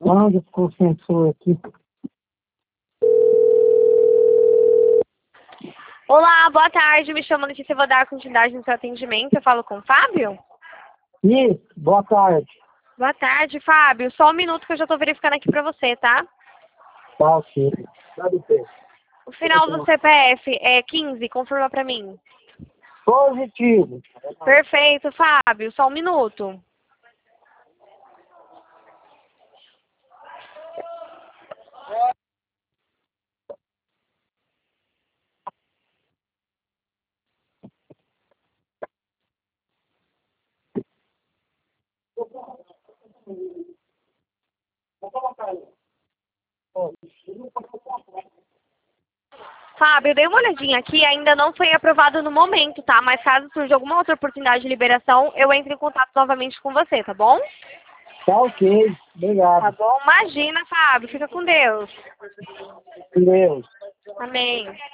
Onde ficou o sensor aqui? Olá, boa tarde. Me chamo Letícia, vou dar continuidade no seu atendimento. Eu falo com o Fábio? Isso, boa tarde. Boa tarde, Fábio. Só um minuto que eu já estou verificando aqui para você, tá? Tá, ok. Sabe o quê? O final do CPF é 15, confirma para mim. Positivo. Perfeito, Fábio. Só um minuto. Fábio, eu dei uma olhadinha aqui, ainda não foi aprovado no momento, tá? Mas caso surja alguma outra oportunidade de liberação, eu entro em contato novamente com você, tá bom? Tá ok. Tá Obrigado. bom? Imagina, Fábio. Fica com Deus. Deus. Amém.